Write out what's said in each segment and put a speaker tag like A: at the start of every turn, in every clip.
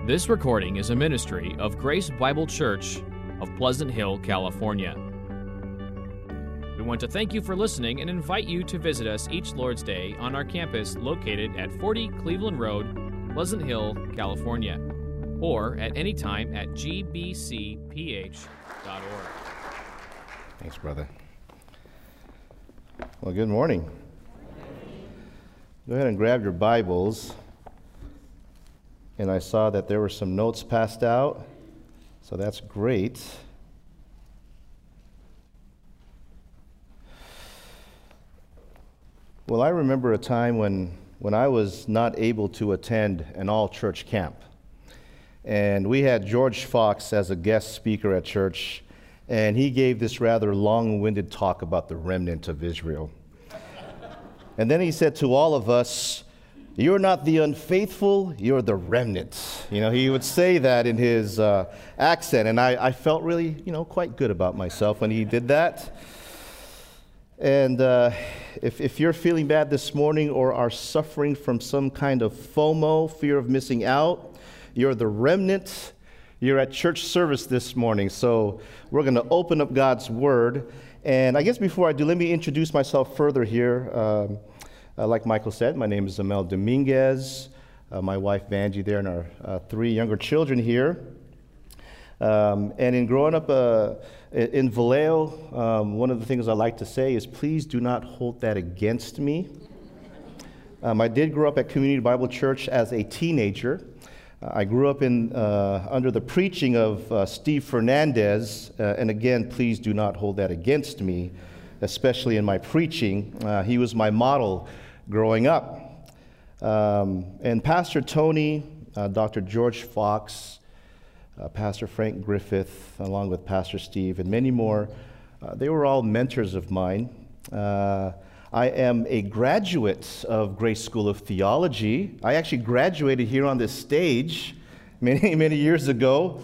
A: This recording is a ministry of Grace Bible Church of Pleasant Hill, California. We want to thank you for listening and invite you to visit us each Lord's Day on our campus located at 40 Cleveland Road, Pleasant Hill, California, or at any time at gbcph.org.
B: Thanks, brother. Well, good morning. Go ahead and grab your Bibles. And I saw that there were some notes passed out, so that's great. Well, I remember a time when I was not able to attend an all-church camp. And we had George Fox as a guest speaker at church, and he gave this rather long-winded talk about the remnant of Israel. And then he said to all of us, "You're not the unfaithful, you're the remnant." He would say that in his accent, and I felt really, quite good about myself when he did that. And if you're feeling bad this morning or are suffering from some kind of FOMO, fear of missing out, you're the remnant. You're at church service this morning, so we're going to open up God's Word. And I guess before I do, let me introduce myself further here. Like Michael said, my name is Amel Dominguez, my wife Vanjie there, and our three younger children here. And in growing up in Vallejo, one of the things I like to say is, please do not hold that against me. I did grow up at Community Bible Church as a teenager. I grew up under the preaching of Steve Fernandez, and again, please do not hold that against me, especially in my preaching. He was my model growing up. And Pastor Tony, Dr. George Fox, Pastor Frank Griffith, along with Pastor Steve, and many more, they were all mentors of mine. I am a graduate of Grace School of Theology. I actually graduated here on this stage many, many years ago.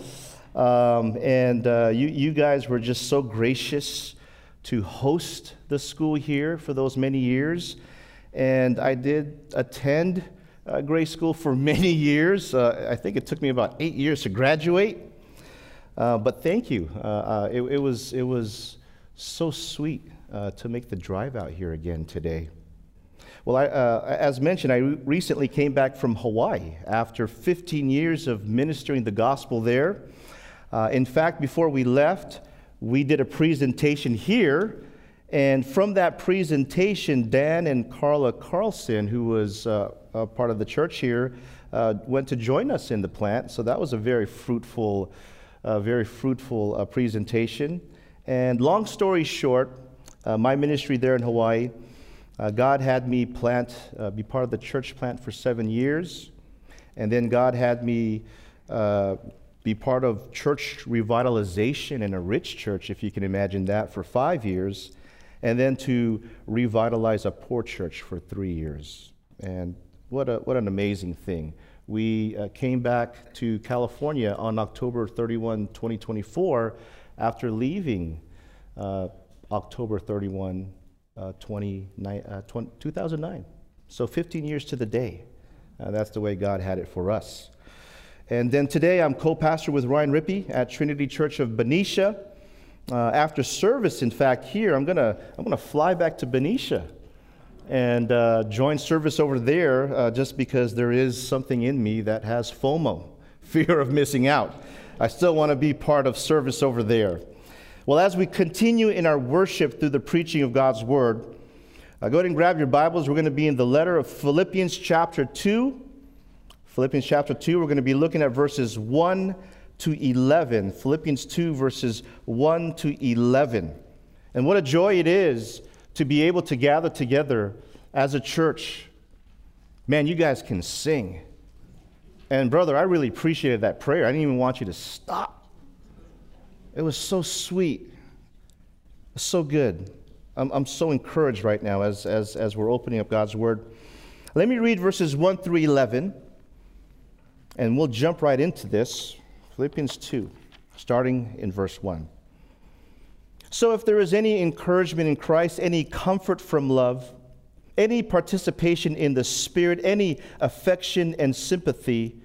B: You guys were just so gracious to host the school here for those many years. And I did attend Grace School for many years. I think it took me about 8 years to graduate. But thank you. It was so sweet to make the drive out here again today. Well, as mentioned, I recently came back from Hawaii after 15 years of ministering the gospel there. In fact, before we left, we did a presentation here, and from that presentation, Dan and Carla Carlson, who was a part of the church here, went to join us in the plant. So that was a very fruitful presentation. And long story short, my ministry there in Hawaii, God had me be part of the church plant for 7 years. And then God had me be part of church revitalization in a rich church, if you can imagine that, for 5 years. And then to revitalize a poor church for 3 years. And what an amazing thing. We came back to California on October 31, 2024, after leaving October 31, 2009. So 15 years to the day. That's the way God had it for us. And then today I'm co-pastor with Ryan Rippey at Trinity Church of Benicia. After service, in fact, here, I'm gonna fly back to Benicia and join service over there just because there is something in me that has FOMO, fear of missing out. I still want to be part of service over there. Well, as we continue in our worship through the preaching of God's Word, go ahead and grab your Bibles. We're going to be in the letter of Philippians chapter 2. Philippians chapter 2, we're going to be looking at verses 1 to 11. Philippians 2, verses 1 to 11. And what a joy it is to be able to gather together as a church. Man, you guys can sing. And brother, I really appreciated that prayer. I didn't even want you to stop. It was so sweet. So good. I'm so encouraged right now as we're opening up God's Word. Let me read verses 1 through 11, and we'll jump right into this. Philippians 2, starting in verse 1. So if there is any encouragement in Christ, any comfort from love, any participation in the Spirit, any affection and sympathy,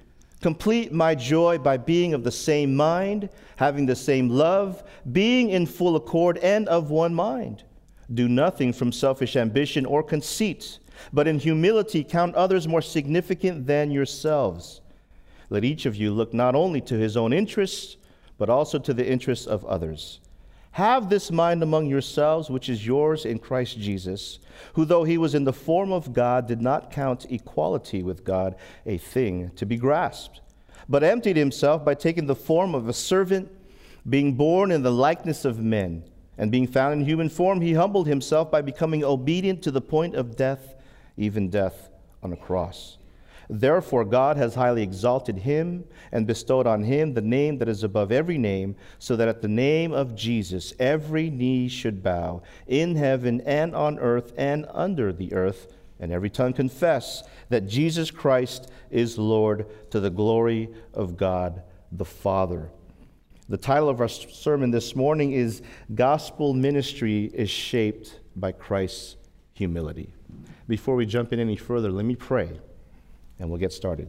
B: Complete my joy by being of the same mind, having the same love, being in full accord and of one mind. Do nothing from selfish ambition or conceit, but in humility count others more significant than yourselves. Let each of you look not only to his own interests, but also to the interests of others. Have this mind among yourselves, which is yours in Christ Jesus, who, though he was in the form of God, did not count equality with God a thing to be grasped, but emptied himself by taking the form of a servant, being born in the likeness of men. And being found in human form, he humbled himself by becoming obedient to the point of death, even death on a cross. Therefore, God has highly exalted him and bestowed on him the name that is above every name, so that at the name of Jesus every knee should bow, in heaven and on earth and under the earth, and every tongue confess that Jesus Christ is Lord, to the glory of God the Father. The title of our sermon this morning is Gospel Ministry is Shaped by Christ's Humility. Before we jump in any further, let me pray, and we'll get started.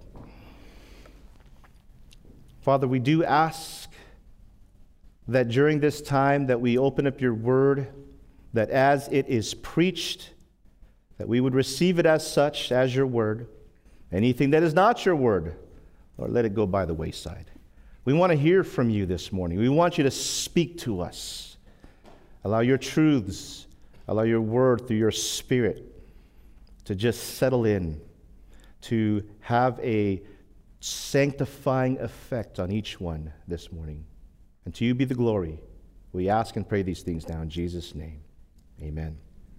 B: Father, we do ask that during this time that we open up your word, that as it is preached, that we would receive it as such, as your word. Anything that is not your word, Lord, let it go by the wayside. We want to hear from you this morning. We want you to speak to us. Allow your truths, allow your word through your Spirit to just settle in, to have a sanctifying effect on each one this morning. And to you be the glory. We ask and pray these things now in Jesus' name. Amen.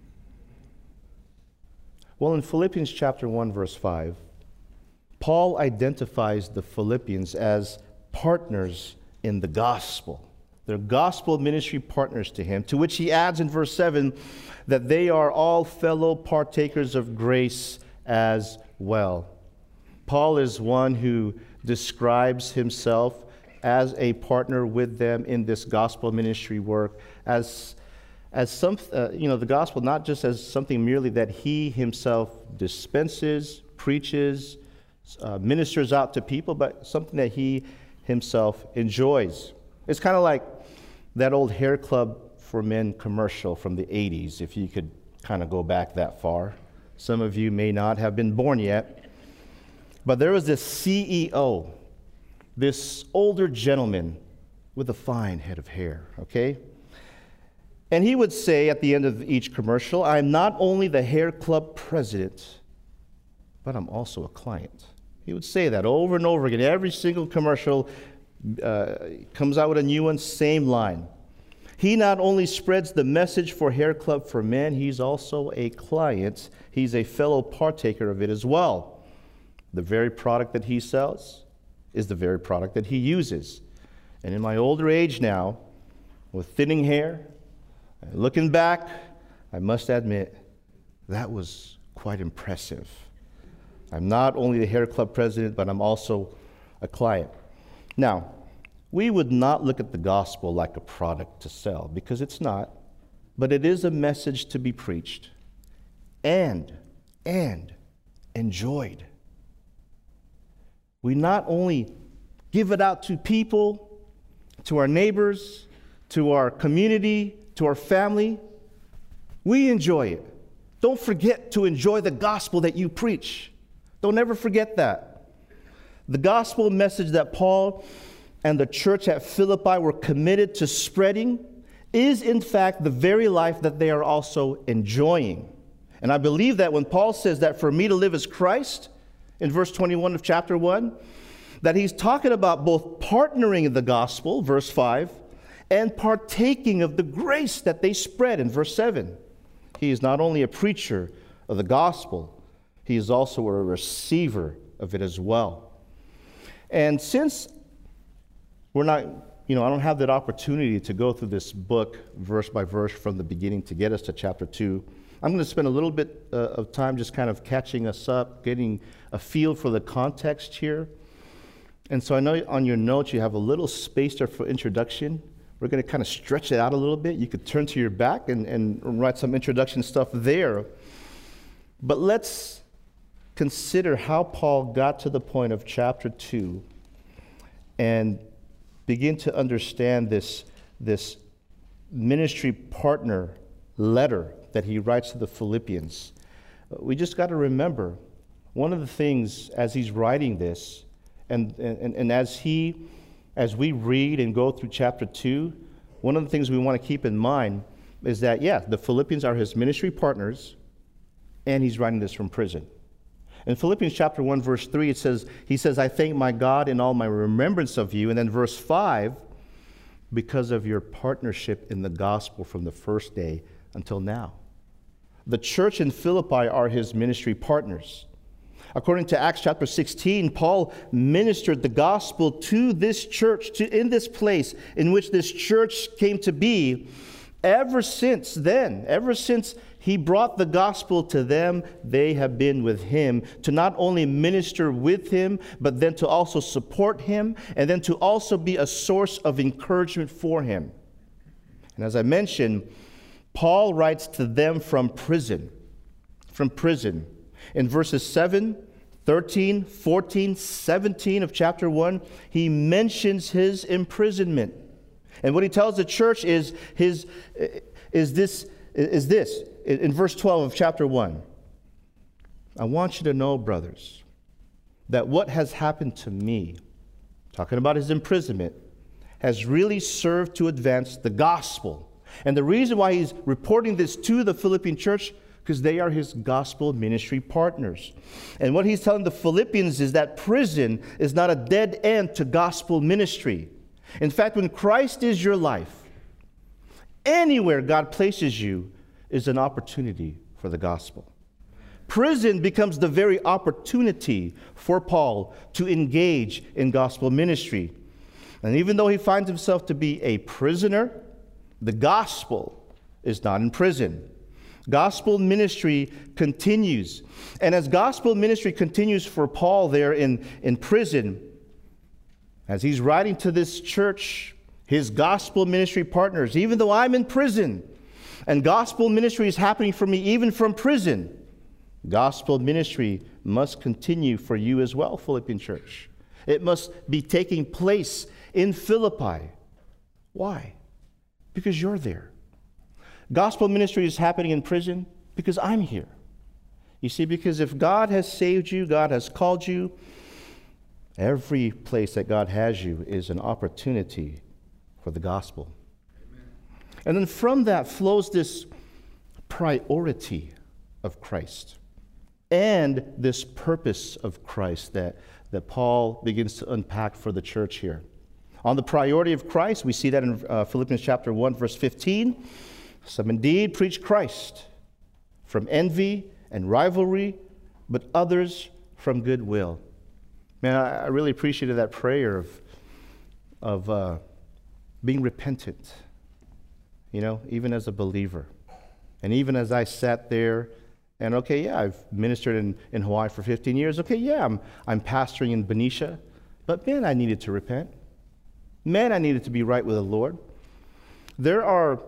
B: Well, in Philippians chapter 1, verse 5, Paul identifies the Philippians as partners in the gospel. They're gospel ministry partners to him, to which he adds in verse 7 that they are all fellow partakers of grace as well. Paul is one who describes himself as a partner with them in this gospel ministry work, as some, the gospel not just as something merely that he himself dispenses, preaches, ministers out to people, but something that he himself enjoys. It's kind of like that old Hair Club for Men commercial from the 80s, if you could kind of go back that far. Some of you may not have been born yet. But there was this CEO, this older gentleman with a fine head of hair, okay? And he would say at the end of each commercial, I'm not only the Hair Club president, but I'm also a client. He would say that over and over again. Every single commercial comes out with a new one, same line. He not only spreads the message for Hair Club for Men, he's also a client. He's a fellow partaker of it as well. The very product that he sells is the very product that he uses. And in my older age now, with thinning hair, looking back, I must admit, that was quite impressive. I'm not only the Hair Club president, but I'm also a client. Now, we would not look at the gospel like a product to sell, because it's not, but it is a message to be preached and enjoyed. We not only give it out to people, to our neighbors, to our community, to our family, we enjoy it. Don't forget to enjoy the gospel that you preach. Don't ever forget that. The gospel message that Paul and the church at Philippi were committed to spreading is, in fact, the very life that they are also enjoying. And I believe that when Paul says that for me to live is Christ, in verse 21 of chapter 1, that he's talking about both partnering in the gospel, verse 5, and partaking of the grace that they spread in verse 7. He is not only a preacher of the gospel, he is also a receiver of it as well. And since we're not, I don't have that opportunity to go through this book verse by verse from the beginning to get us to chapter 2, I'm going to spend a little bit of time just kind of catching us up, getting a feel for the context here. And so I know on your notes you have a little space there for introduction. We're going to kind of stretch it out a little bit. You could turn to your back and write some introduction stuff there. But let's consider how Paul got to the point of chapter 2 and begin to understand this ministry partner letter that he writes to the Philippians, we just got to remember one of the things as he's writing this, and as we read and go through chapter 2, one of the things we want to keep in mind is that, the Philippians are his ministry partners, and he's writing this from prison. In Philippians chapter 1, verse 3, he says, I thank my God in all my remembrance of you. And then verse 5, because of your partnership in the gospel from the first day until now. The church in Philippi are his ministry partners. According to Acts chapter 16, Paul ministered the gospel to this church, in this place in which this church came to be. Ever since he brought the gospel to them, they have been with him to not only minister with him, but then to also support him, and then to also be a source of encouragement for him. And as I mentioned, Paul writes to them from prison. In verses 7, 13, 14, 17 of chapter 1, he mentions his imprisonment. And what he tells the church is this. In verse 12 of chapter 1, I want you to know, brothers, that what has happened to me, talking about his imprisonment, has really served to advance the gospel. And the reason why he's reporting this to the Philippian church, because they are his gospel ministry partners. And what he's telling the Philippians is that prison is not a dead end to gospel ministry. In fact, when Christ is your life, anywhere God places you is an opportunity for the gospel. Prison becomes the very opportunity for Paul to engage in gospel ministry. And even though he finds himself to be a prisoner, the gospel is not in prison. Gospel ministry continues. And as gospel ministry continues for Paul there in prison, as he's writing to this church, his gospel ministry partners, even though I'm in prison, and gospel ministry is happening for me even from prison, gospel ministry must continue for you as well, Philippian church. It must be taking place in Philippi. Why? Because you're there. Gospel ministry is happening in prison because I'm here. You see, because if God has saved you, God has called you, every place that God has you is an opportunity for the gospel. Amen. And then from that flows this priority of Christ and this purpose of Christ that Paul begins to unpack for the church here. On the priority of Christ, we see that in Philippians chapter 1, verse 15. Some indeed preach Christ from envy and rivalry, but others from goodwill. Man, I really appreciated that prayer of being repentant, even as a believer. And even as I sat there and, I've ministered in Hawaii for 15 years. I'm pastoring in Benicia. But man, I needed to repent. Man, I needed to be right with the Lord. There are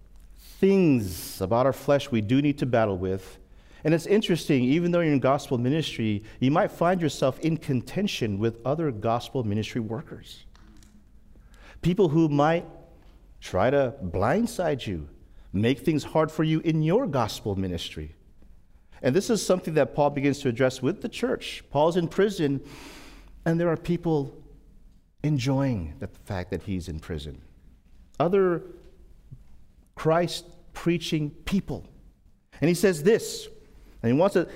B: things about our flesh we do need to battle with. And it's interesting, even though you're in gospel ministry, you might find yourself in contention with other gospel ministry workers. People who might try to blindside you, make things hard for you in your gospel ministry. And this is something that Paul begins to address with the church. Paul's in prison, and there are people enjoying the fact that he's in prison. Other Christ-preaching people. And he says this, and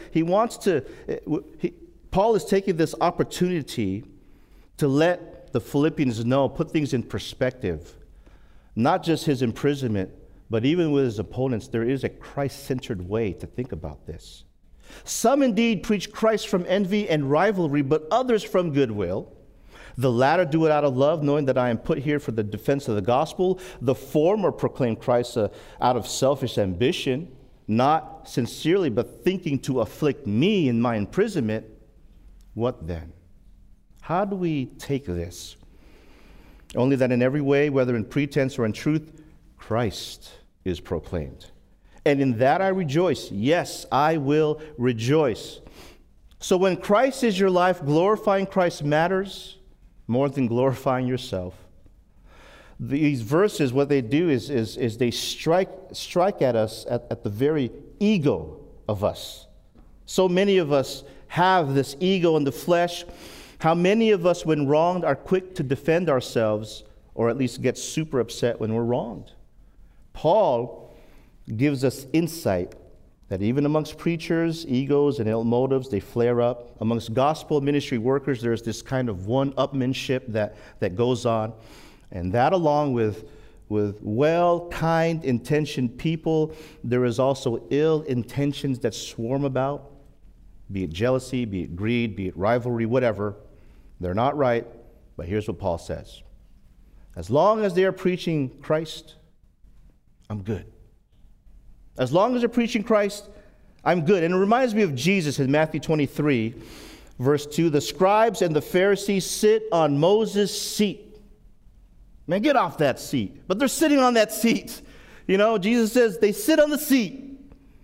B: Paul is taking this opportunity to let the Philippians know, put things in perspective, not just his imprisonment, but even with his opponents, there is a Christ-centered way to think about this. Some indeed preach Christ from envy and rivalry, but others from goodwill. The latter do it out of love, knowing that I am put here for the defense of the gospel. The former proclaim Christ out of selfish ambition, not sincerely, but thinking to afflict me in my imprisonment. What then? How do we take this? Only that in every way, whether in pretense or in truth, Christ is proclaimed. And in that I rejoice. Yes, I will rejoice. So when Christ is your life, glorifying Christ matters more than glorifying yourself. These verses, what they do is they strike at us at the very ego of us. So many of us have this ego in the flesh. How many of us, when wronged, are quick to defend ourselves, or at least get super upset when we're wronged? Paul gives us insight that even amongst preachers, egos and ill motives, they flare up. Amongst gospel ministry workers, there's this kind of one-upmanship that goes on. And that, along with well, kind, intentioned people, there is also ill intentions that swarm about, be it jealousy, be it greed, be it rivalry, whatever. They're not right, but here's what Paul says. As long as they are preaching Christ, I'm good. As long as they're preaching Christ, I'm good. And it reminds me of Jesus in Matthew 23, verse 2. The scribes and the Pharisees sit on Moses' seat. Man, get off that seat. But they're sitting on that seat. You know, Jesus says they sit on the seat.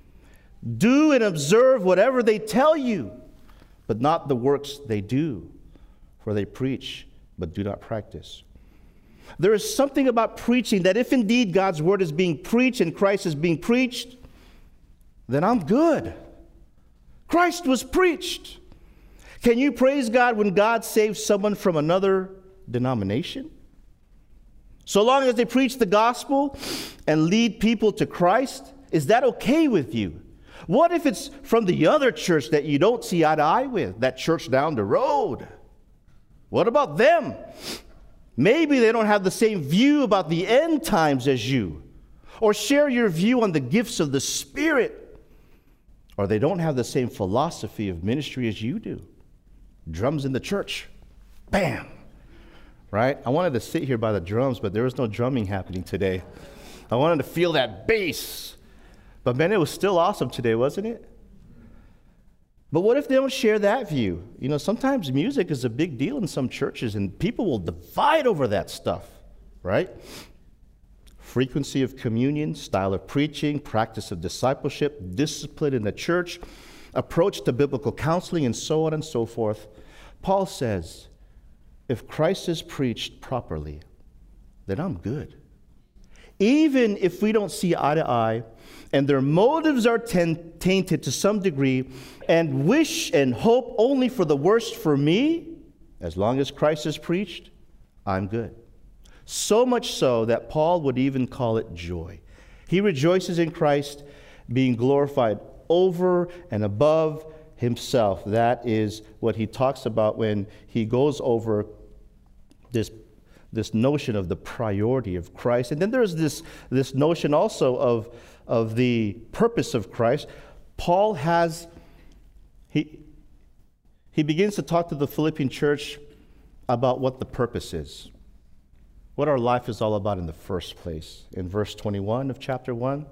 B: Do and observe whatever they tell you, but not the works they do. For they preach, but do not practice. There is something about preaching that if indeed God's word is being preached and Christ is being preached, then I'm good. Christ was preached. Can you praise God when God saves someone from another denomination? So long as they preach the gospel and lead people to Christ, is that okay with you? What if it's from the other church that you don't see eye to eye with, that church down the road? What about them? Maybe they don't have the same view about the end times as you, or share your view on the gifts of the Spirit, or they don't have the same philosophy of ministry as you do. Drums in the church. Bam! Right? I wanted to sit here by the drums, but there was no drumming happening today. I wanted to feel that bass. But man, it was still awesome today, wasn't it? But what if they don't share that view? You know, sometimes music is a big deal in some churches, and people will divide over that stuff, right? Frequency of communion, style of preaching, practice of discipleship, discipline in the church, approach to biblical counseling, and so on and so forth. Paul says, if Christ is preached properly, then I'm good. Even if we don't see eye to eye, and their motives are tainted to some degree, and wish and hope only for the worst for me, as long as Christ is preached, I'm good. So much so that Paul would even call it joy. He rejoices in Christ being glorified over and above himself. That is what he talks about when he goes over this notion of the priority of Christ. And then there's this notion also of the purpose of Christ. Paul he begins to talk to the Philippian church about what the purpose is, what our life is all about in the first place. In verse 21 of chapter 1,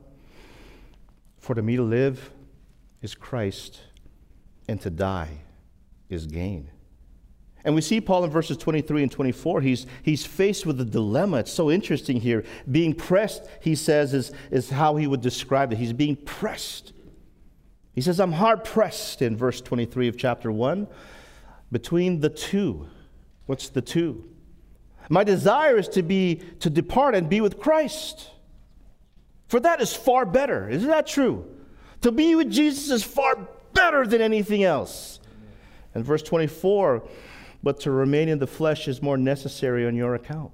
B: for to me to live is Christ, and to die is gain. And we see Paul in verses 23 and 24, he's faced with a dilemma. It's so interesting here. Being pressed, he says, is how he would describe it. He's being pressed. He says, I'm hard pressed in verse 23 of chapter 1 between the two. What's the two? My desire is to depart and be with Christ. For that is far better. Isn't that true? To be with Jesus is far better than anything else. And verse 24, but to remain in the flesh is more necessary on your account.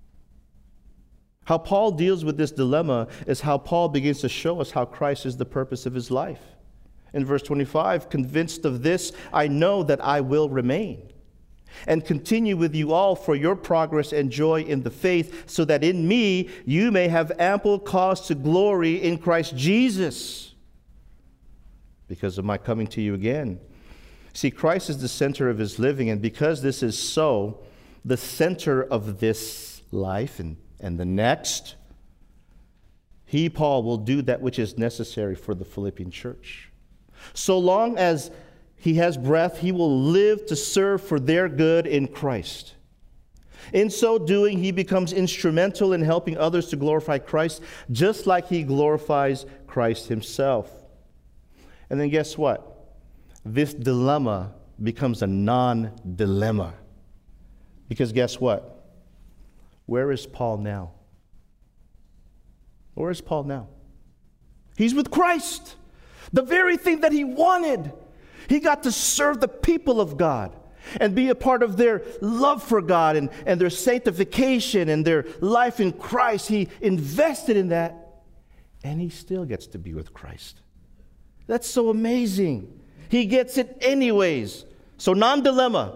B: How Paul deals with this dilemma is how Paul begins to show us how Christ is the purpose of his life. In verse 25, convinced of this, I know that I will remain and continue with you all for your progress and joy in the faith, so that in me you may have ample cause to glory in Christ Jesus because of my coming to you again. See, Christ is the center of his living, and because this is so, the center of this life and the next, Paul, will do that which is necessary for the Philippian church. So long as he has breath, he will live to serve for their good in Christ. In so doing, he becomes instrumental in helping others to glorify Christ, just like he glorifies Christ himself. And then guess what? this dilemma becomes a non-dilemma. Because guess what? Where is Paul now? Where is Paul now? He's with Christ. The very thing that he wanted. He got to serve the people of God and be a part of their love for God and their sanctification and their life in Christ. He invested in that, and he still gets to be with Christ. That's so amazing. He gets it anyways. So non-dilemma.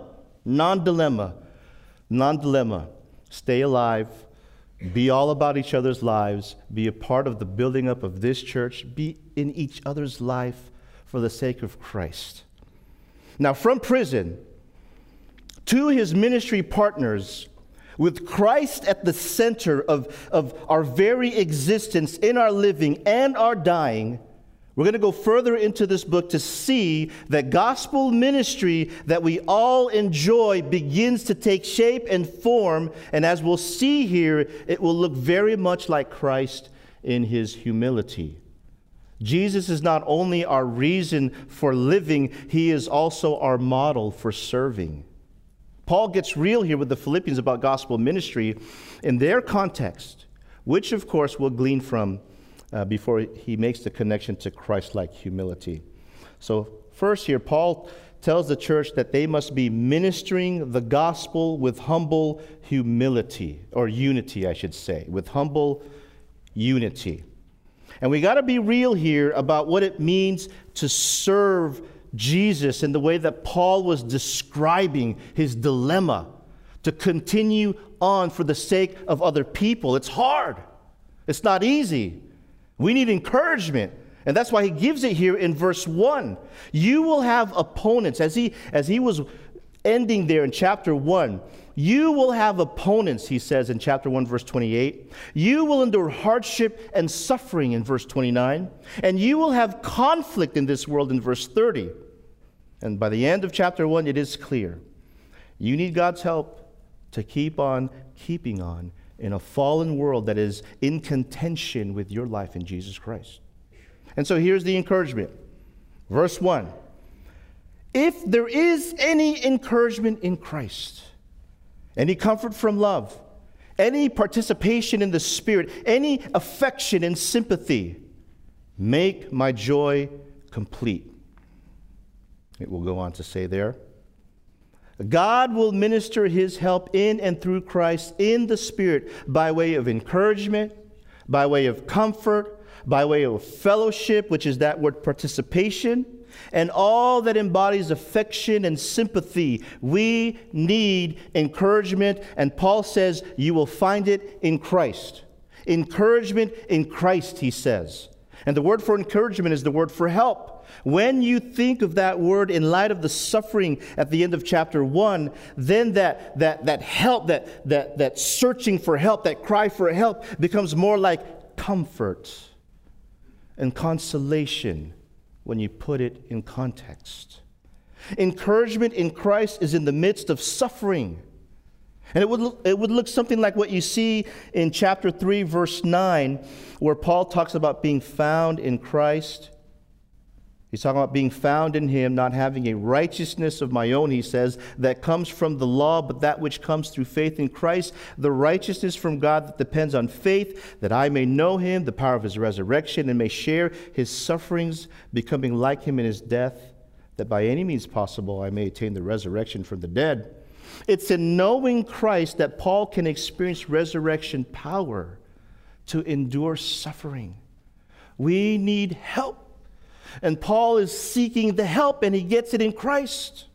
B: Stay alive. Be all about each other's lives. Be a part of the building up of this church. Be in each other's life for the sake of Christ. Now, from prison to his ministry partners, with Christ at the center of our very existence in our living and our dying, we're going to go further into this book to see that gospel ministry that we all enjoy begins to take shape and form. And as we'll see here, it will look very much like Christ in his humility. Jesus is not only our reason for living, he is also our model for serving. Paul gets real here with the Philippians about gospel ministry in their context, which of course we'll glean from before he makes the connection to Christ-like humility. So first here, Paul tells the church that they must be ministering the gospel with humble humility, or unity, I should say, with humble unity. And we got to be real here about what it means to serve Jesus in the way that Paul was describing his dilemma, to continue on for the sake of other people. It's hard. It's not easy. We need encouragement. And that's why he gives it here in verse 1. You will have opponents. As he was ending there in chapter 1, you will have opponents, he says in chapter 1, verse 28. You will endure hardship and suffering in verse 29. And you will have conflict in this world in verse 30. And by the end of chapter 1, it is clear. You need God's help to keep on keeping on in a fallen world that is in contention with your life in Jesus Christ. And so here's the encouragement. Verse 1. If there is any encouragement in Christ, any comfort from love, any participation in the Spirit, any affection and sympathy, make my joy complete. It will go on to say there, God will minister his help in and through Christ in the Spirit by way of encouragement, by way of comfort, by way of fellowship, which is that word participation, and all that embodies affection and sympathy. We need encouragement, and Paul says you will find it in Christ. Encouragement in Christ, he says. And the word for encouragement is the word for help. When you think of that word in light of the suffering at the end of chapter 1, then that help, that searching for help, that cry for help becomes more like comfort and consolation when you put it in context. Encouragement in Christ is in the midst of suffering. And it would look something like what you see in chapter 3, verse 9, where Paul talks about being found in Christ. He's talking about being found in him, not having a righteousness of my own, he says, that comes from the law, but that which comes through faith in Christ, the righteousness from God that depends on faith, that I may know him, the power of his resurrection, and may share his sufferings, becoming like him in his death, that by any means possible I may attain the resurrection from the dead. It's in knowing Christ that Paul can experience resurrection power to endure suffering. We need help. And Paul is seeking the help, and he gets it in Christ.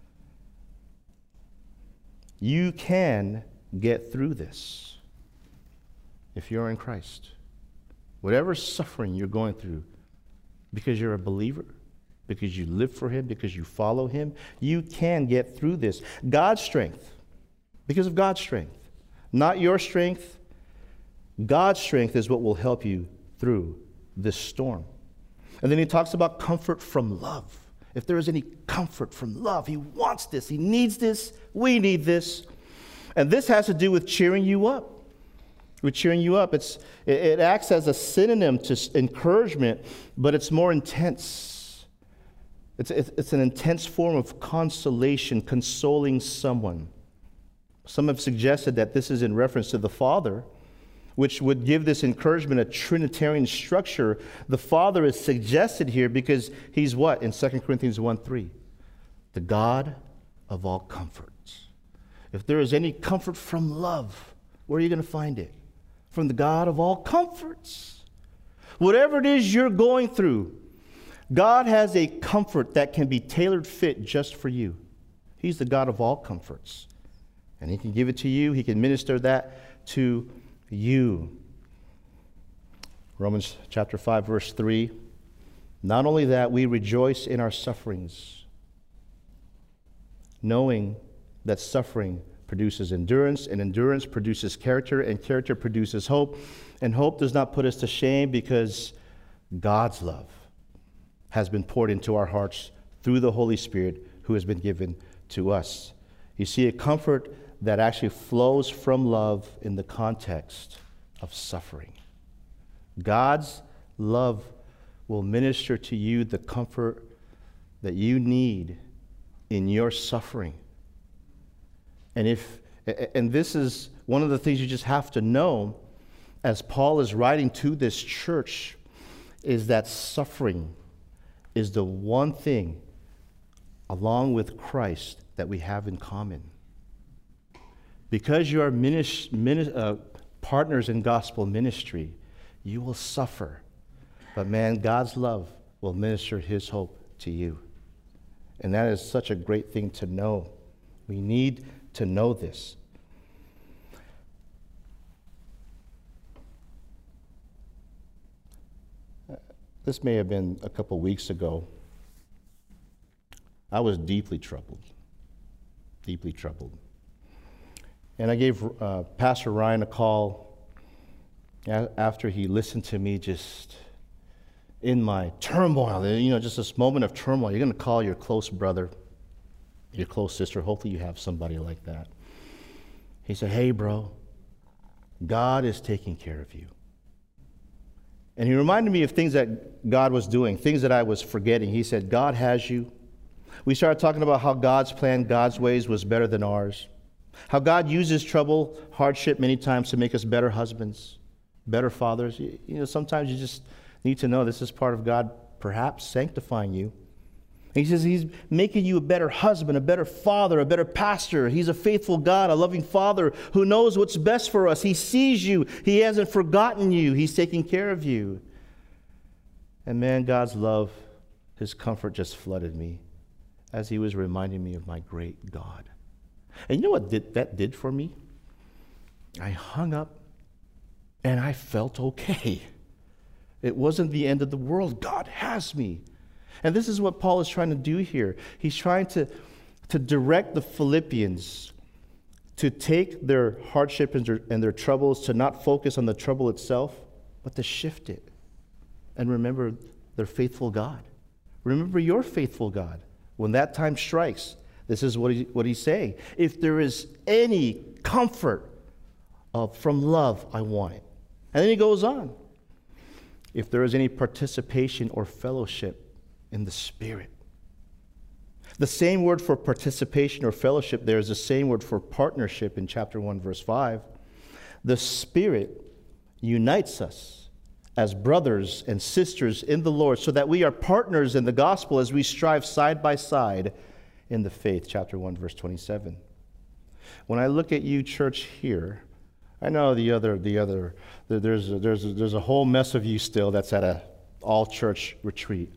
B: You can get through this if you're in Christ. Whatever suffering you're going through, because you're a believer, because you live for him, because you follow him, you can get through this. God's strength, because of God's strength, not your strength. God's strength is what will help you through this storm. And then he talks about comfort from love. If there is any comfort from love, he wants this, he needs this, we need this. And this has to do with cheering you up. With cheering you up. It acts as a synonym to encouragement, but it's more intense. It's an intense form of consolation, consoling someone. Some have suggested that this is in reference to the Father, which would give this encouragement a Trinitarian structure. The Father is suggested here because he's what? In 2 Corinthians 1:3, the God of all comforts. If there is any comfort from love, where are you going to find it? From the God of all comforts. Whatever it is you're going through, God has a comfort that can be tailored fit just for you. He's the God of all comforts. And he can give it to you. He can minister that to you. Romans chapter 5, verse 3. Not only that, we rejoice in our sufferings, knowing that suffering produces endurance, and endurance produces character, and character produces hope. And hope does not put us to shame, because God's love has been poured into our hearts through the Holy Spirit who has been given to us. You see, a comfort that actually flows from love in the context of suffering. God's love will minister to you the comfort that you need in your suffering. And this is one of the things you just have to know as Paul is writing to this church, is that suffering is the one thing, along with Christ, that we have in common. Because you are partners in gospel ministry, you will suffer. But man, God's love will minister his hope to you. And that is such a great thing to know. We need to know this. This may have been a couple weeks ago. I was deeply troubled. And I gave Pastor Ryan a call after he listened to me just in my turmoil, just this moment of turmoil. You're going to call your close brother, your close sister. Hopefully you have somebody like that. He said, "Hey, bro, God is taking care of you." And he reminded me of things that God was doing, things that I was forgetting. He said, "God has you." We started talking about how God's plan, God's ways was better than ours. How God uses trouble, hardship many times to make us better husbands, better fathers. Sometimes you just need to know this is part of God perhaps sanctifying you. He says he's making you a better husband, a better father, a better pastor. He's a faithful God, a loving Father who knows what's best for us. He sees you. He hasn't forgotten you. He's taking care of you. And man, God's love, his comfort just flooded me as he was reminding me of my great God. And you know what that did for me? I hung up and I felt okay. It wasn't the end of the world. God has me. And this is what Paul is trying to do here. He's trying to direct the Philippians to take their hardship and their troubles, to not focus on the trouble itself, but to shift it and remember their faithful God. Remember your faithful God. When that time strikes, this is what he's saying. If there is any comfort from love, I want it. And then he goes on. If there is any participation or fellowship in the Spirit. The same word for participation or fellowship there is the same word for partnership in chapter 1, verse 5. The Spirit unites us as brothers and sisters in the Lord so that we are partners in the gospel as we strive side by side in the faith, chapter 1, verse 27. When I look at you, church, here, I know there's a whole mess of you still that's at a all-church retreat.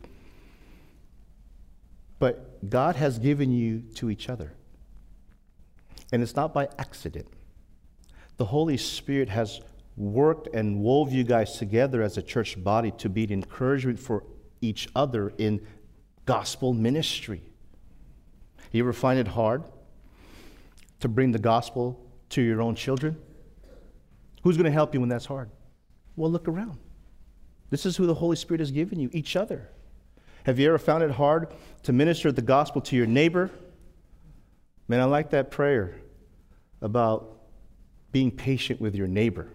B: But God has given you to each other. And it's not by accident. The Holy Spirit has worked and wove you guys together as a church body to be an encouragement for each other in gospel ministry. You ever find it hard to bring the gospel to your own children? Who's going to help you when that's hard? Well, look around. This is who the Holy Spirit has given you, each other. Have you ever found it hard to minister the gospel to your neighbor? Man, I like that prayer about being patient with your neighbor.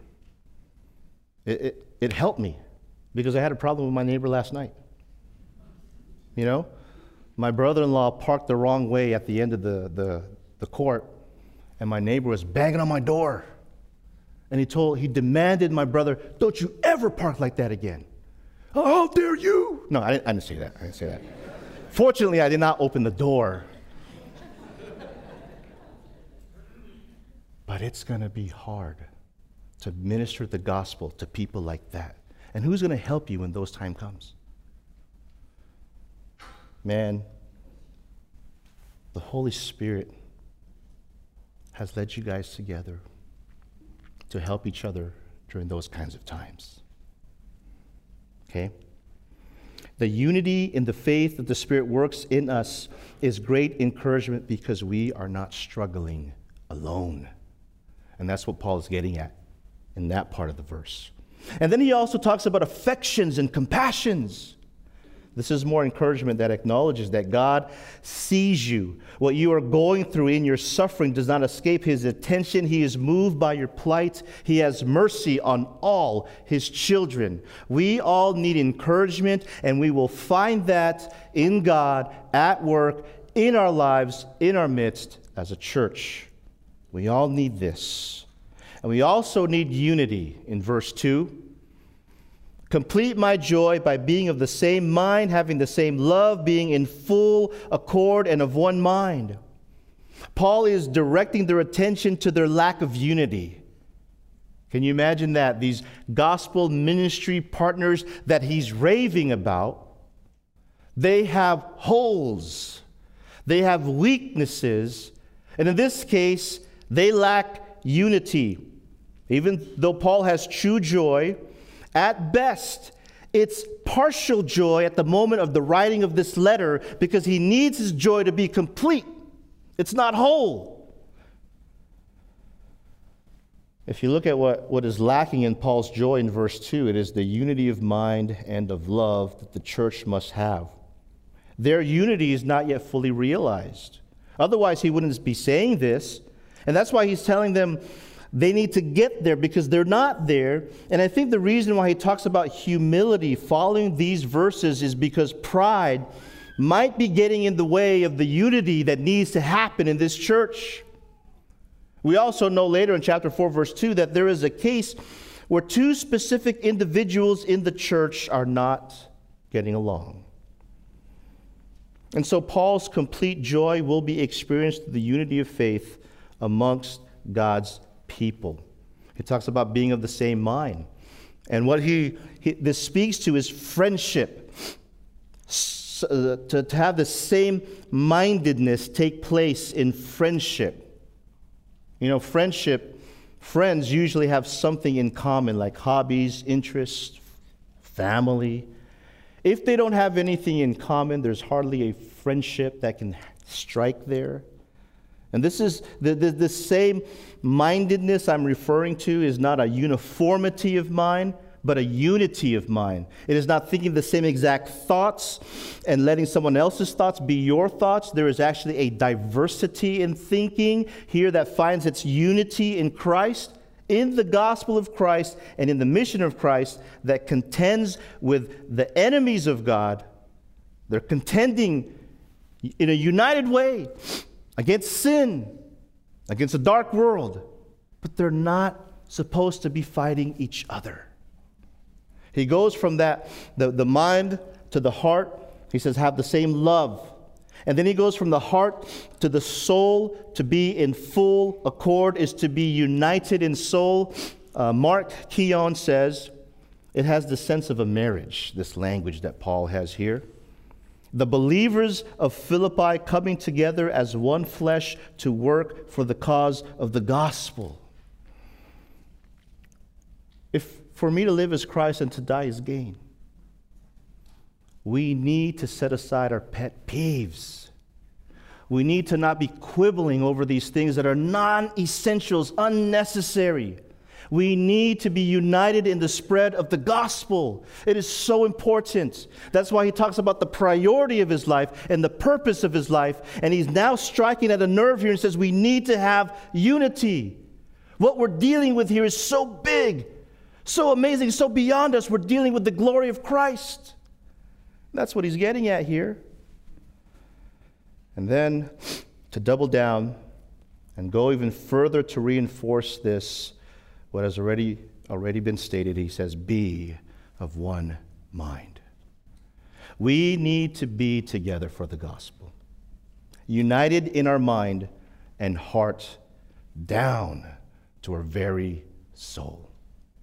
B: It helped me because I had a problem with my neighbor last night. My brother-in-law parked the wrong way at the end of the court, and my neighbor was banging on my door. And he demanded my brother, don't you ever park like that again. Oh, how dare you? No, I didn't say that. Fortunately, I did not open the door. But it's going to be hard to minister the gospel to people like that. And who's going to help you when those time comes? Man, the Holy Spirit has led you guys together to help each other during those kinds of times. Okay? The unity in the faith that the Spirit works in us is great encouragement because we are not struggling alone. And that's what Paul is getting at in that part of the verse. And then he also talks about affections and compassions. This is more encouragement that acknowledges that God sees you. What you are going through in your suffering does not escape his attention. He is moved by your plight. He has mercy on all his children. We all need encouragement, and we will find that in God at work, in our lives, in our midst as a church. We all need this. And we also need unity in verse 2. Complete my joy by being of the same mind, having the same love, being in full accord and of one mind. Paul is directing their attention to their lack of unity. Can you imagine that? These gospel ministry partners that he's raving about, they have holes. They have weaknesses. And in this case, they lack unity. Even though Paul has true joy, at best, it's partial joy at the moment of the writing of this letter because he needs his joy to be complete. It's not whole. If you look at what is lacking in Paul's joy in verse 2, it is the unity of mind and of love that the church must have. Their unity is not yet fully realized. Otherwise, he wouldn't be saying this. And that's why he's telling them they need to get there because they're not there. And I think the reason why he talks about humility following these verses is because pride might be getting in the way of the unity that needs to happen in this church. We also know later in chapter 4, verse 2, that there is a case where two specific individuals in the church are not getting along. And so Paul's complete joy will be experienced through the unity of faith amongst God's people. He talks about being of the same mind. And what this speaks to is friendship. To have the same mindedness take place in friendship. You know, friends usually have something in common, like hobbies, interests, family. If they don't have anything in common, there's hardly a friendship that can strike there. And this is the same mindedness I'm referring to is not a uniformity of mind, but a unity of mind. It is not thinking the same exact thoughts and letting someone else's thoughts be your thoughts. There is actually a diversity in thinking here that finds its unity in Christ, in the gospel of Christ, and in the mission of Christ that contends with the enemies of God. They're contending in a united way against sin, against a dark world, but they're not supposed to be fighting each other. He goes from that, the mind to the heart. He says, have the same love. And then he goes from the heart to the soul. To be in full accord is to be united in soul. Mark Keown says, it has the sense of a marriage, this language that Paul has here. The believers of Philippi coming together as one flesh to work for the cause of the gospel. If for me to live is Christ and to die is gain, we need to set aside our pet peeves. We need to not be quibbling over these things that are non-essentials, unnecessary. We need to be united in the spread of the gospel. It is so important. That's why he talks about the priority of his life and the purpose of his life. And he's now striking at a nerve here and says we need to have unity. What we're dealing with here is so big, so amazing, so beyond us. We're dealing with the glory of Christ. That's what he's getting at here. And then to double down and go even further to reinforce this, what has already been stated, he says, be of one mind. We need to be together for the gospel, united in our mind and heart down to our very soul.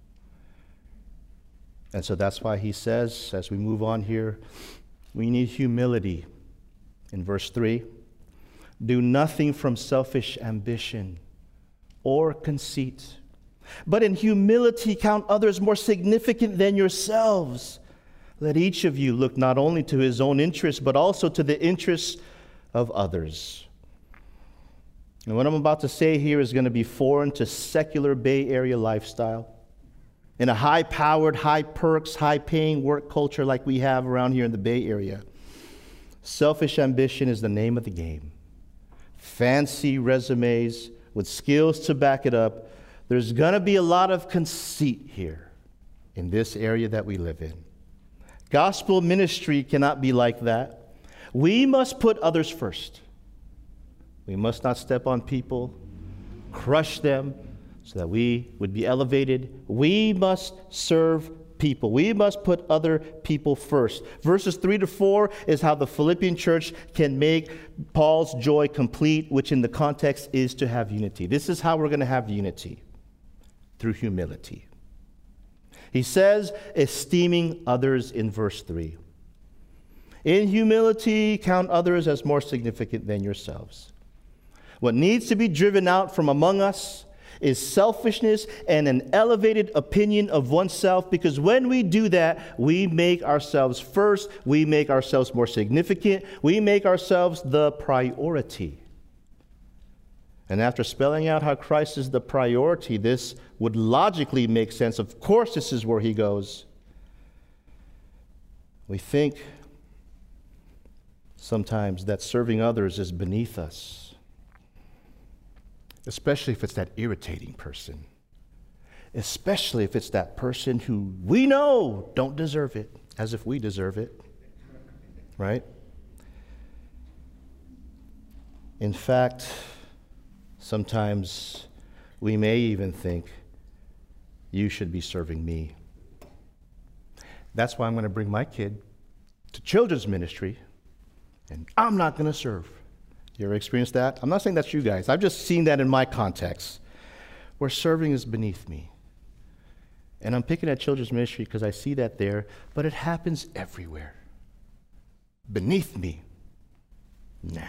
B: And so that's why he says, as we move on here, we need humility. In verse 3, do nothing from selfish ambition or conceit, but in humility count others more significant than yourselves. Let each of you look not only to his own interests, but also to the interests of others. And what I'm about to say here is going to be foreign to secular Bay Area lifestyle. In a high-powered, high-perks, high-paying work culture like we have around here in the Bay Area, selfish ambition is the name of the game. Fancy resumes with skills to back it up. There's going to be a lot of conceit here in this area that we live in. Gospel ministry cannot be like that. We must put others first. We must not step on people, crush them, so that we would be elevated. We must serve people. We must put other people first. Verses 3 to 4 is how the Philippian church can make Paul's joy complete, which in the context is to have unity. This is how we're going to have unity, through humility. He says, esteeming others in verse 3. In humility, count others as more significant than yourselves. What needs to be driven out from among us is selfishness and an elevated opinion of oneself, because when we do that, we make ourselves first, we make ourselves more significant, we make ourselves the priority. And after spelling out how Christ is the priority, this would logically make sense. Of course, this is where he goes. We think sometimes that serving others is beneath us, especially if it's that irritating person, especially if it's that person who we know don't deserve it, as if we deserve it, right? In fact, sometimes we may even think, you should be serving me. That's why I'm going to bring my kid to children's ministry, and I'm not going to serve. You ever experienced that? I'm not saying that's you guys. I've just seen that in my context, where serving is beneath me. And I'm picking at children's ministry because I see that there, but it happens everywhere. Beneath me. Nah.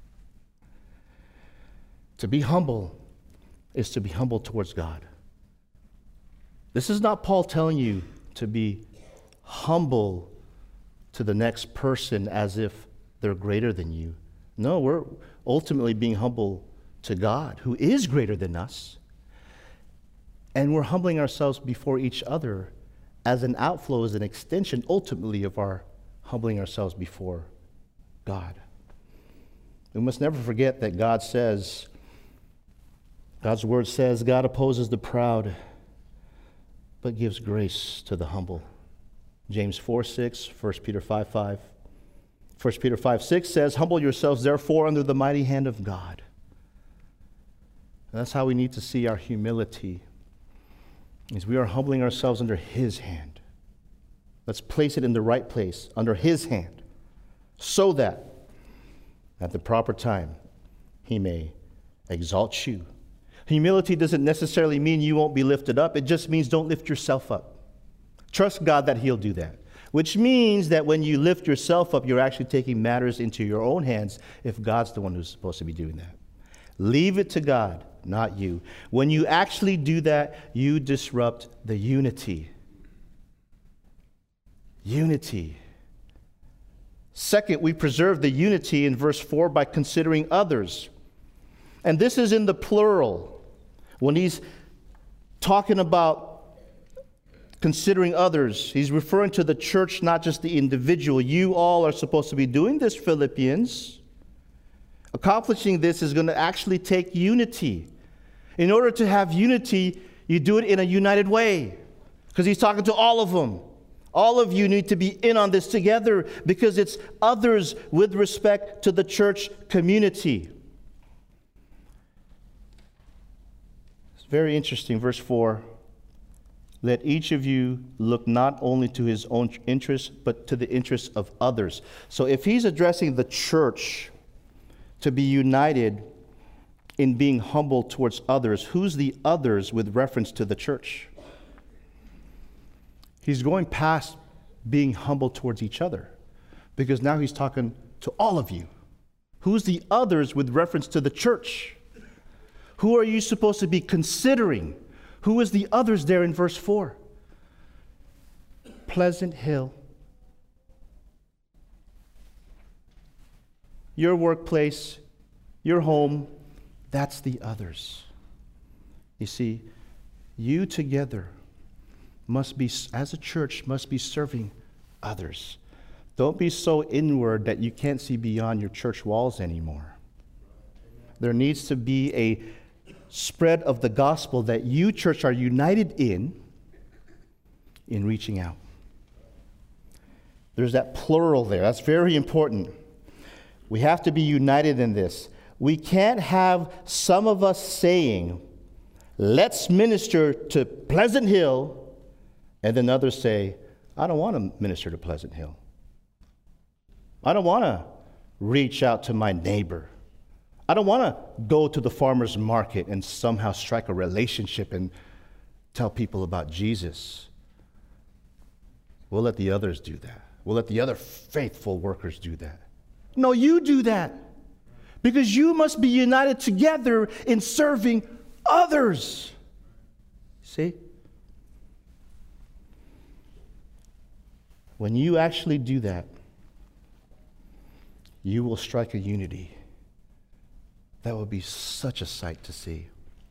B: To be humble is to be humble towards God. This is not Paul telling you to be humble to the next person as if they're greater than you. No, we're ultimately being humble to God, who is greater than us. And we're humbling ourselves before each other as an outflow, as an extension, ultimately, of our humbling ourselves before God. We must never forget that God's word says, God opposes the proud, but gives grace to the humble. James 4:6, 1 Peter 5:5. 1 Peter 5:6 says, humble yourselves, therefore, under the mighty hand of God. And that's how we need to see our humility, is we are humbling ourselves under his hand. Let's place it in the right place, under his hand, so that at the proper time he may exalt you. Humility doesn't necessarily mean you won't be lifted up. It just means don't lift yourself up. Trust God that he'll do that. Which means that when you lift yourself up, you're actually taking matters into your own hands if God's the one who's supposed to be doing that. Leave it to God, not you. When you actually do that, you disrupt the unity. Unity. Second, we preserve the unity in verse 4 by considering others. And this is in the plural. When he's talking about considering others, he's referring to the church, not just the individual. You all are supposed to be doing this, Philippians. Accomplishing this is going to actually take unity. In order to have unity, you do it in a united way, because he's talking to all of them. All of you need to be in on this together because it's others with respect to the church community. It's very interesting. Verse 4. Let each of you look not only to his own interests, but to the interests of others. So if he's addressing the church to be united in being humble towards others, who's the others with reference to the church? He's going past being humble towards each other because now he's talking to all of you. Who's the others with reference to the church? Who are you supposed to be considering? Who is the others there in verse 4? Pleasant Hill. Your workplace, your home, that's the others. You see, you together must be, as a church, must be serving others. Don't be so inward that you can't see beyond your church walls anymore. There needs to be a spread of the gospel that you, church, are united in reaching out. There's that plural there. That's very important. We have to be united in this. We can't have some of us saying, let's minister to Pleasant Hill, and then others say, I don't want to minister to Pleasant Hill. I don't want to reach out to my neighbor. I don't want to go to the farmer's market and somehow strike a relationship and tell people about Jesus. We'll let the others do that. We'll let the other faithful workers do that. No, you do that. Because you must be united together in serving others. See? When you actually do that, you will strike a unity. That would be such a sight to see.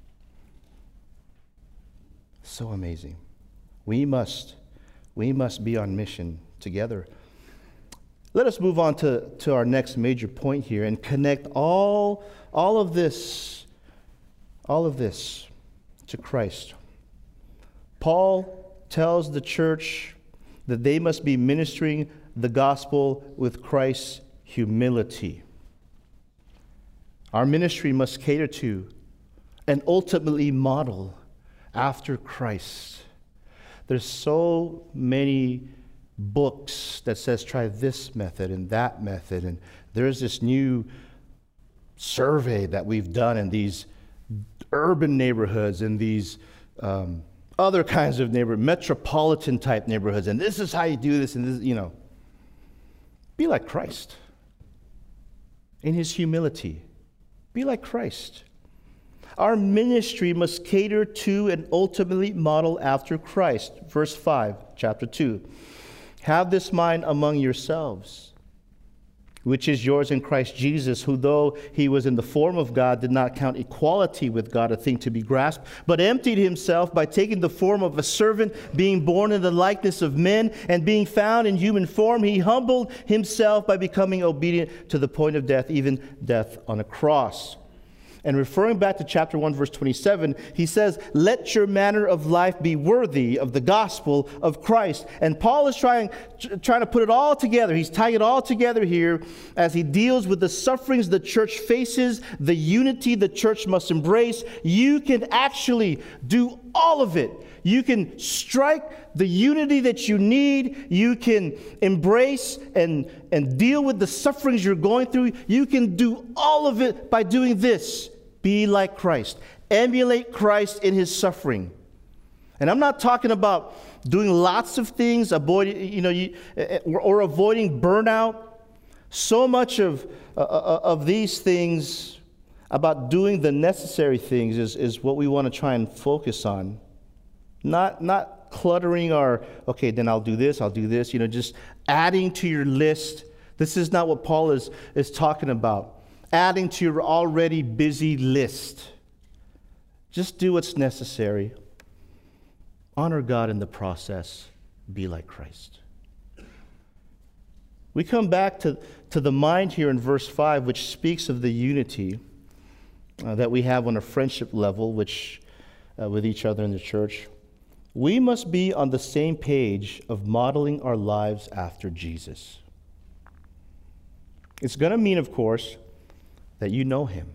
B: So amazing. We must be on mission together. Let us move on to our next major point here and connect all of this to Christ. Paul tells the church that they must be ministering the gospel with Christ's humility. Our ministry must cater to and ultimately model after Christ. There's so many books that says try this method and that method, and there's this new survey that we've done in these urban neighborhoods and these other kinds of metropolitan type neighborhoods, and this is how you do this, and this, be like Christ in his humility. Be like Christ. Our ministry must cater to and ultimately model after Christ. Verse 5, chapter 2. Have this mind among yourselves, which is yours in Christ Jesus, who though he was in the form of God, did not count equality with God a thing to be grasped, but emptied himself by taking the form of a servant, being born in the likeness of men, and being found in human form, he humbled himself by becoming obedient to the point of death, even death on a cross. And referring back to chapter 1, verse 27, he says, let your manner of life be worthy of the gospel of Christ. And Paul is trying to put it all together. He's tying it all together here as he deals with the sufferings the church faces, the unity the church must embrace. You can actually do all of it. You can strike the unity that you need. You can embrace and deal with the sufferings you're going through. You can do all of it by doing this. Be like Christ. Emulate Christ in his suffering. And I'm not talking about doing lots of things, avoiding burnout. So much of these things about doing the necessary things is what we want to try and focus on. Not cluttering our, okay, then I'll do this, just adding to your list. This is not what Paul is talking about. Adding to your already busy list. Just do what's necessary. Honor God in the process. Be like Christ. We come back to the mind here in verse 5, which speaks of the unity that we have on a friendship level, which with each other in the church. we must be on the same page of modeling our lives after Jesus. It's going to mean, of course, that you know him.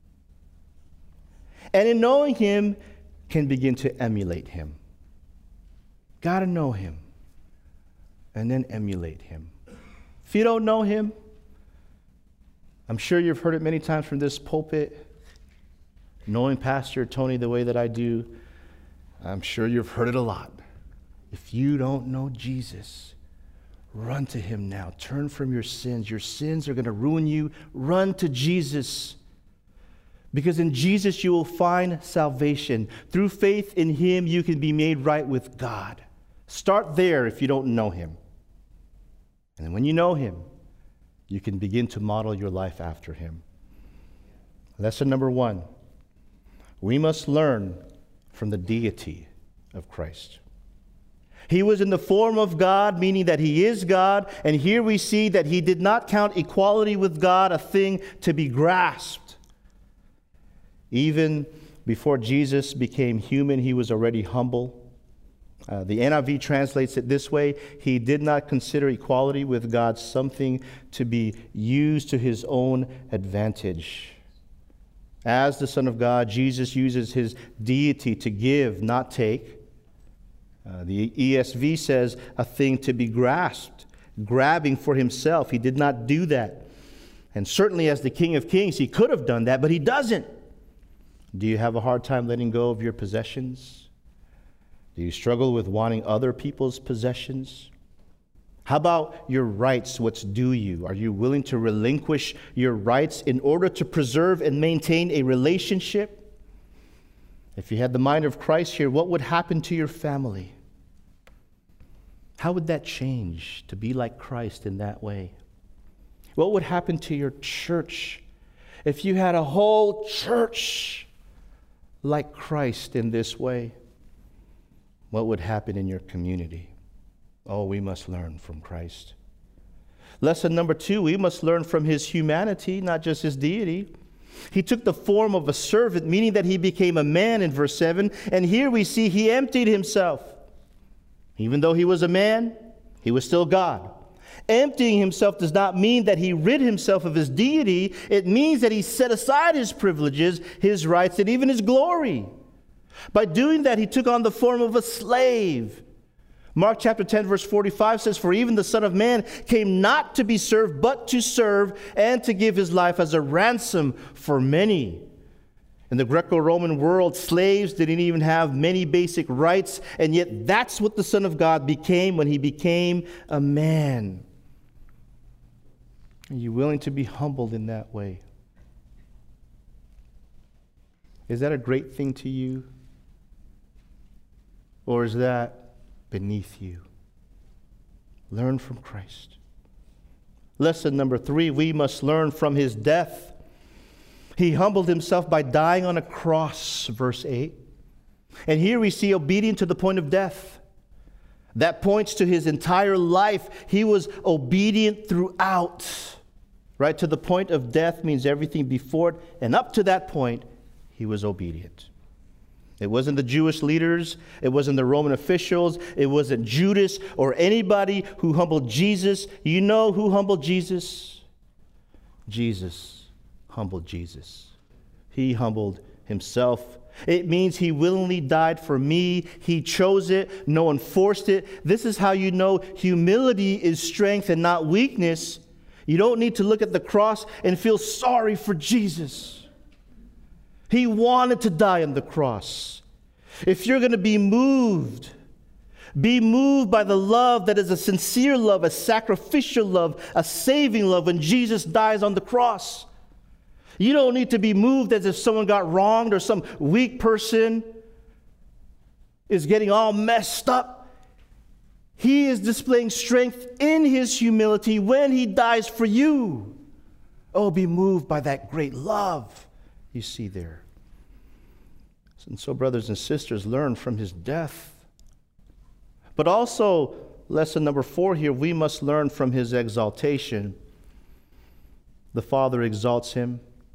B: And in knowing him, can begin to emulate him. Got to know him and then emulate him. If you don't know him, I'm sure you've heard it many times from this pulpit. Knowing Pastor Tony the way that I do, I'm sure you've heard it a lot. If you don't know Jesus, run to him now. Turn from your sins. Your sins are going to ruin you. Run to Jesus. Because in Jesus you will find salvation. Through faith in him, you can be made right with God. Start there if you don't know him. And when you know him, you can begin to model your life after him. Lesson number 1. We must learn from the deity of Christ. He was in the form of God, meaning that he is God. And here we see that he did not count equality with God a thing to be grasped. Even before Jesus became human, he was already humble. The NIV translates it this way: he did not consider equality with God something to be used to his own advantage. As the Son of God, Jesus uses his deity to give, not take. The ESV says a thing to be grasped, grabbing for himself. He did not do that. And certainly as the King of Kings, he could have done that, but he doesn't. Do you have a hard time letting go of your possessions? Do you struggle with wanting other people's possessions? How about your rights? What's due you? Are you willing to relinquish your rights in order to preserve and maintain a relationship? If you had the mind of Christ here, what would happen to your family? How would that change to be like Christ in that way? What would happen to your church if you had a whole church like Christ in this way? What would happen in your community? Oh, we must learn from Christ. Lesson number 2, we must learn from his humanity, not just his deity. He took the form of a servant, meaning that he became a man in verse 7. And here we see he emptied himself. Even though he was a man, he was still God. Emptying himself does not mean that he rid himself of his deity. It means that he set aside his privileges, his rights, and even his glory. By doing that, he took on the form of a slave. Mark chapter 10, verse 45 says, "For even the Son of Man came not to be served, but to serve and to give his life as a ransom for many." In the Greco-Roman world, slaves didn't even have many basic rights, and yet that's what the Son of God became when he became a man. Are you willing to be humbled in that way? Is that a great thing to you? Or is that beneath you? Learn from Christ. Lesson number 3, we must learn from his death. He humbled himself by dying on a cross, verse 8. And here we see obedient to the point of death. That points to his entire life. He was obedient throughout. Right? To the point of death means everything before it. And up to that point, he was obedient. It wasn't the Jewish leaders. It wasn't the Roman officials. It wasn't Judas or anybody who humbled Jesus. You know who humbled Jesus? Jesus humbled Jesus. He humbled himself. It means he willingly died for me. He chose it. No one forced it. This is how you know humility is strength and not weakness. You don't need to look at the cross and feel sorry for Jesus. He wanted to die on the cross. If you're going to be moved by the love that is a sincere love, a sacrificial love, a saving love when Jesus dies on the cross. You don't need to be moved as if someone got wronged or some weak person is getting all messed up. He is displaying strength in his humility when he dies for you. Oh, be moved by that great love you see there. And so, brothers and sisters, learn from his death. But also, lesson number 4 here, we must learn from his exaltation. The Father exalts him.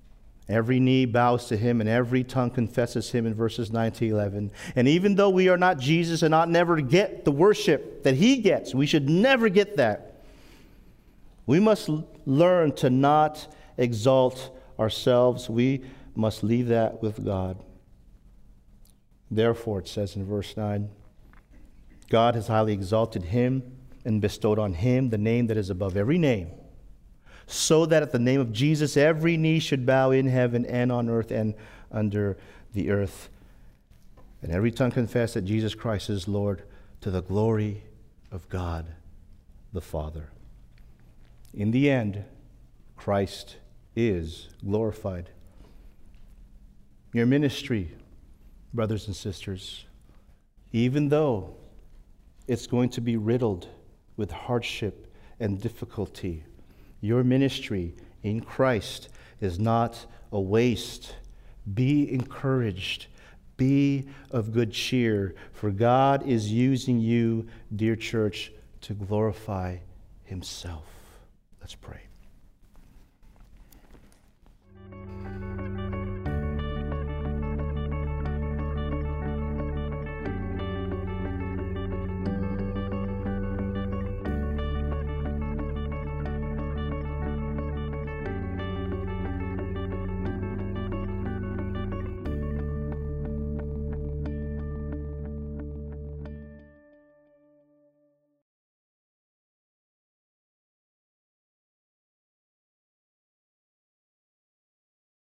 B: Every knee bows to him and every tongue confesses him in verses 9 to 11. And even though we are not Jesus and ought never to get the worship that he gets, we should never get that. We must learn to not exalt ourselves. We must leave that with God. Therefore, it says in verse 9, God has highly exalted him and bestowed on him the name that is above every name, so that at the name of Jesus every knee should bow in heaven and on earth and under the earth, and every tongue confess that Jesus Christ is Lord, to the glory of God the Father. In the end, Christ is glorified. Your ministry, brothers and sisters, even though it's going to be riddled with hardship and difficulty, your ministry in Christ is not a waste. Be encouraged. Be of good cheer, for God is using you, dear church, to glorify himself. Let's pray.